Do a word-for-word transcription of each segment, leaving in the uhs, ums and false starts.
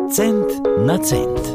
Cent na cent.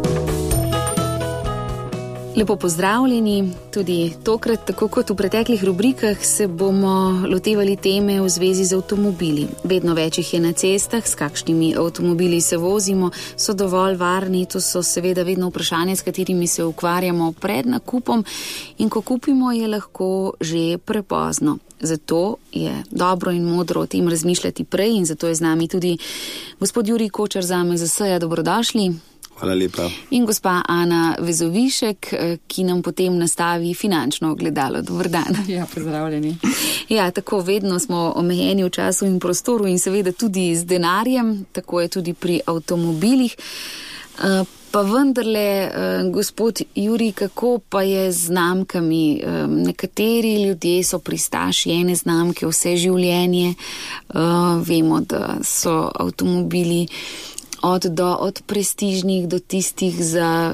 Lepo pozdravljeni, tudi tokrat, tako kot v preteklih rubrikah, se bomo lotevali teme v zvezi z avtomobili. Vedno več jih je na cestah, s kakšnimi avtomobili se vozimo, so dovolj varni, to so seveda vedno vprašanja, s katerimi se ukvarjamo pred nakupom in ko kupimo, je lahko že prepozno. Zato je dobro in modro o tem razmišljati prej in zato je z nami tudi gospod Jurij Kočar z A M Z S-ja, dobrodošli. Hvala lepa. In gospa Ana Vezovišek, ki nam potem nastavi finančno ogledalo. Dober dan. Ja, pozdravljeni. Ja, tako vedno smo omejeni v času in prostoru in seveda tudi z denarjem, tako je tudi pri avtomobilih. Pa vendarle, gospod Jurij, kako pa je z znamkami? Nekateri ljudje so pristaši ene znamke vse življenje. Vemo, da so avtomobili Od, do, od prestižnih do tistih za,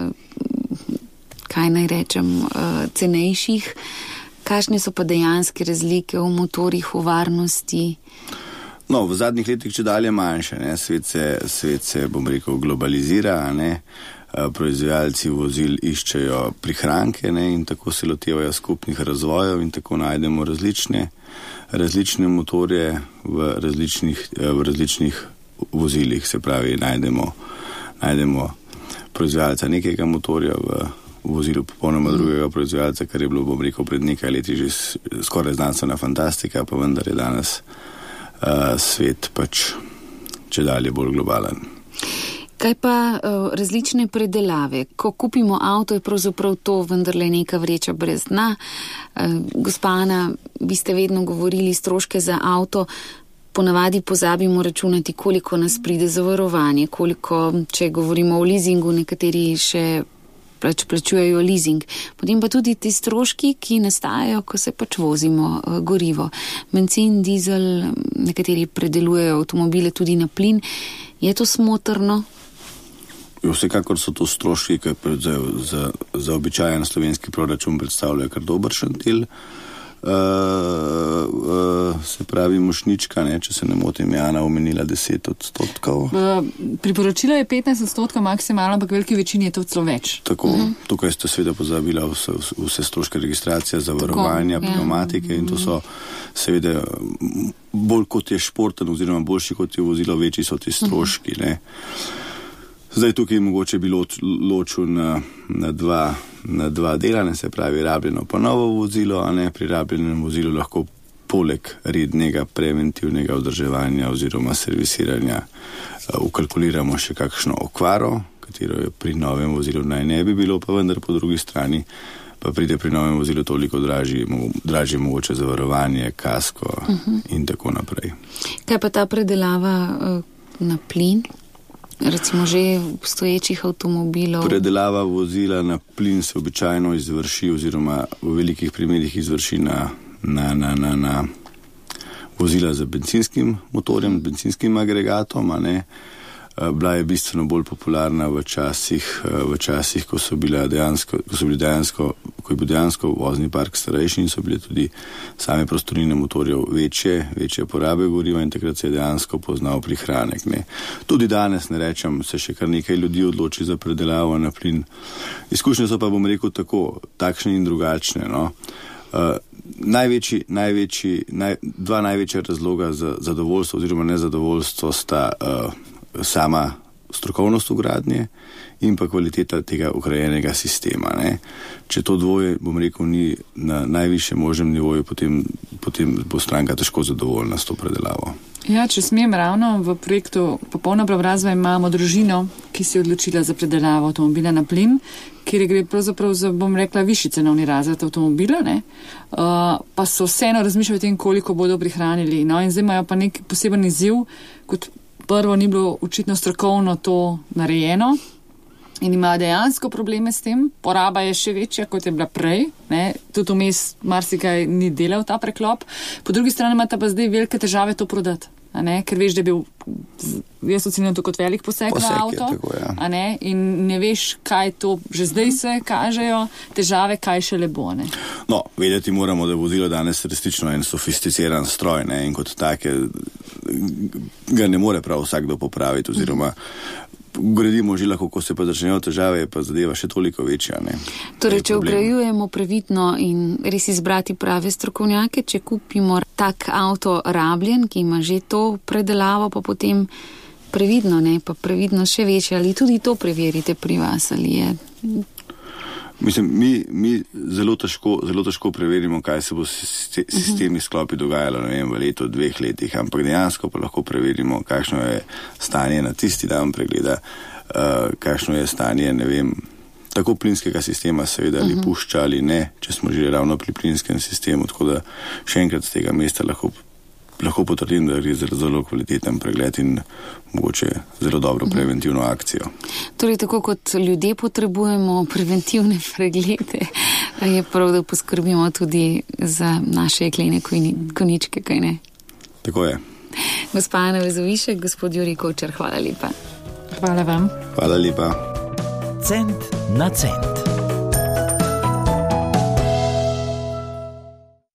kaj naj rečem, uh, cenejših. Kakšne so pa dejanske razlike v motorjih, v varnosti? No, v zadnjih letih če dalje manjše, ne? Svet se, svet se, bom rekel, globalizira, ne? Proizvajalci vozil iščejo prihranke, ne? In tako se lotevajo skupnih razvojev in tako najdemo različne, različne motorje v različnih, v različnih vozilih, se pravi, najdemo, najdemo proizvajalca nekega motorja v, v vozilu popolnoma mm. drugega proizvajalca, kar je bilo, bom rekel, pred nekaj leti že skoraj znanstvena fantastika, pa vendar je danes uh, svet pač čedalje bolj globalen. Kaj pa uh, različne predelave? Ko kupimo avto, je pravzaprav to vendarle neka vreča brez dna. Uh, gospa Ana, vi ste vedno govorili stroške za avto. Ponavadi pozabimo računati, koliko nas pride zavarovanje, koliko, če govorimo o leasingu, nekateri še plač, plačujejo leasing. Potem pa tudi ti stroški, ki nastajajo, ko se pač vozimo gorivo. Bencin, dizel, nekateri predelujejo avtomobile tudi na plin. Je to smotrno? Vsekakor so to stroški, ki za, za, za običajen slovenski proračun predstavljajo kar dobršen del. Uh, uh, se pravi mošnička, ne, če se ne motim, je Ana omenila deset odstotkov. Uh, priporočila je petnajst odstotkov maksimalno, ampak veliki večini je to celo več. Tako, uh-huh. Tukaj ste seveda pozabila vse, vse stroške registracije, zavarovanja, pneumatike in to so seveda bolj kot je športen oziroma boljši kot je vozilo, večji so ti stroški, ne. Zdaj tukaj mogoče bi loč, ločil na, na, dva, na dva dela, ne, se pravi rabljeno pa novo vozilo, a ne, pri rabljenem vozilu lahko poleg rednega preventivnega vzdrževanja oziroma servisiranja uh, ukalkuliramo še kakšno okvaro, katero je pri novem vozilu naj ne bi bilo, pa vendar po drugi strani pa pride pri novem vozilu toliko dražji, dražji mogoče zavarovanje, kasko uh-huh. in tako naprej. Kaj pa ta predelava uh, na plin? Recimo že obstoječih avtomobilov. Predelava vozila na plin se običajno izvrši oziroma v velikih primerih izvrši na, na, na, na, na vozila z benzinskim motorjem, benzinskim agregatom, a ne. Bila je bistveno bolj popularna v časih, v časih, ko so bila dejansko, ko so bili dejansko, ko je bil dejansko vozni park starejši in so bile tudi same prostorine motorjev večje, večje porabe goriva in takrat se je dejansko poznal prihranek, ne. Tudi danes, ne rečem, se še kar nekaj ljudi odloči za predelavo na plin. Izkušnje so pa, bom rekel, tako, takšne in drugačne, no. Uh, največji, največji, naj, dva največja razloga za zadovoljstvo oziroma nezadovoljstvo sta uh, sama strokovnost ugradnje in pa kvaliteta tega ugrajenega sistema, ne. Če to dvoje, bom rekel, ni na najvišjem možnem nivoju, potem, potem bo stranka težko zadovoljna s to predelavo. Ja, če smem, ravno v projektu Popolna preobrazba imamo družino, ki se je odločila za predelavo avtomobila na plin, kjer gre pravzaprav za, bom rekla, višji cenovni razred avtomobila, ne. Uh, pa so vseeno razmišljali o tem, koliko bodo prihranili. No, in zdaj imajo pa nek poseben izziv, kot prvo ni bilo očitno strokovno to narejeno in imajo dejansko probleme s tem. Poraba je še večja, kot je bila prej, ne. Tudi vmes marsikaj ni delal ta preklop. Po drugi strani imata pa zdaj velike težave to prodati. A ne, ker veš, da je bil, jaz ocenjam to kot velik poseg, poseg na avto, tako, ja. A ne, in ne veš, kaj to, že zdaj se kažejo težave, kaj še le bo, ne. No, vedeti moramo, da je vozilo danes resnično en sofisticiran stroj, ne, in kot take ga ne more prav vsakdo popraviti, oziroma Gradimo že lahko, ko se pa začnejo težave, pa zadeva še toliko večja. Ne? Torej, če vgrajujemo previdno in res izbrati prave strokovnjake, če kupimo tak avto rabljen, ki ima že to predelavo, pa potem previdno, ne, pa previdno še večje, ali tudi to preverite pri vas, ali je... Mislim, mi, mi zelo težko, zelo težko preverimo, kaj se bo s sistemi sklopi dogajalo, ne vem, v letu, dveh letih, ampak dejansko pa lahko preverimo, kakšno je stanje na tisti dan pregleda, uh, kakšno je stanje, ne vem, tako plinskega sistema seveda, ali uh -huh. pušča ali ne, če smo že ravno pri plinskem sistemu, tako da še enkrat z tega mesta lahko lahko potrdim, da gre za zelo kvaliteten pregled in mogoče zelo dobro preventivno akcijo. Torej, tako kot ljudje potrebujemo preventivne preglede, je prav, da poskrbimo tudi za naše jeklene konjičke, kaj ne? Tako je. Gospa Ana Vezovišek, gospod Jurij Kočar, hvala lepa. Hvala vam. Hvala lepa. Cent na cent.